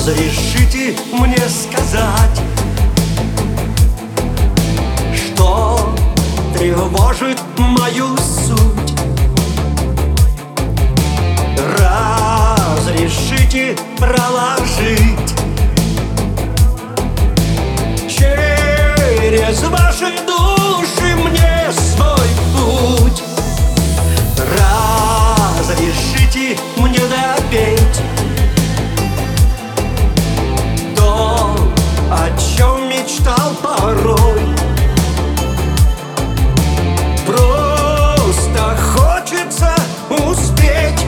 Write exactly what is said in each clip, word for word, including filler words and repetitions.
Разрешите мне сказать, что тревожит мою суть. Разрешите проложить через ваши души мне свой путь. Разрешите мне допеть то, о чем мечтал порой. Просто хочется успеть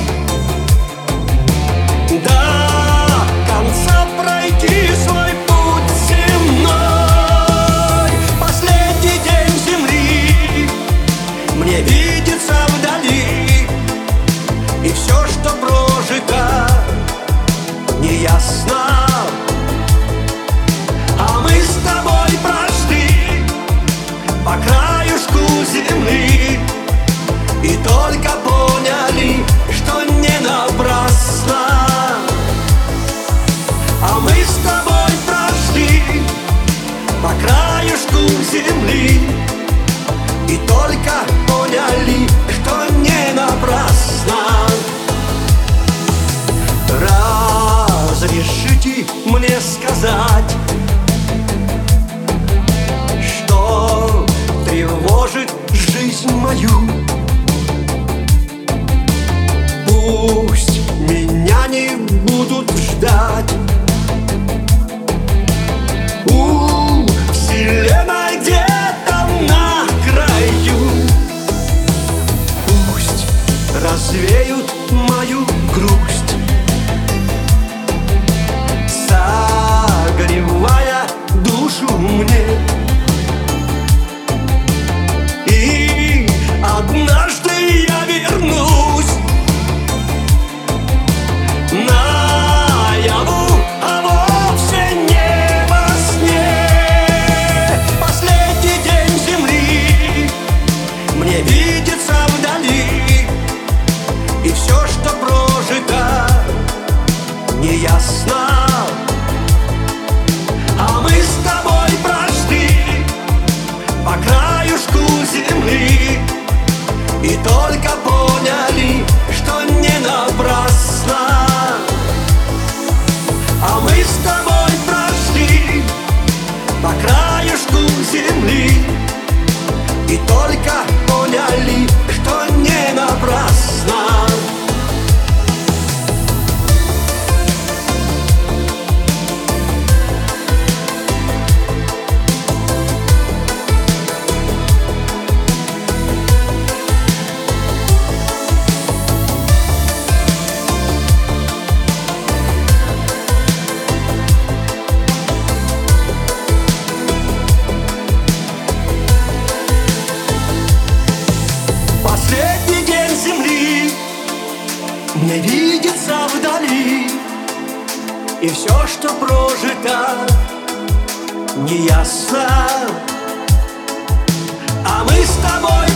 до конца пройти свой путь земной. Последний день земли мне видится вдали, и все, что прожито, неясно. А мы с тобой прошли по краюшку земли и только поняли, что не напрасно. А мы с тобой прошли по краюшку земли и только поняли, что не напрасно. Разрешите мне сказать, что тревожит жизнь мою. Пусть меня не будут ждать у вселенной где-то на краю. Пусть развеют мою грусть, согревая душу мне. И однажды я вернусь наяву, а вовсе не во сне. Последний день земли мне видится вдали, и все, что прожито, неясно. А мы с тобой прошли по краюшку земли и только поняли, что не напрасно. А мы с тобой прошли по краюшку земли и только поняли, что не напрасно. Последний день земли мне видится вдали, и все, что прожито, неясно. А мы с тобой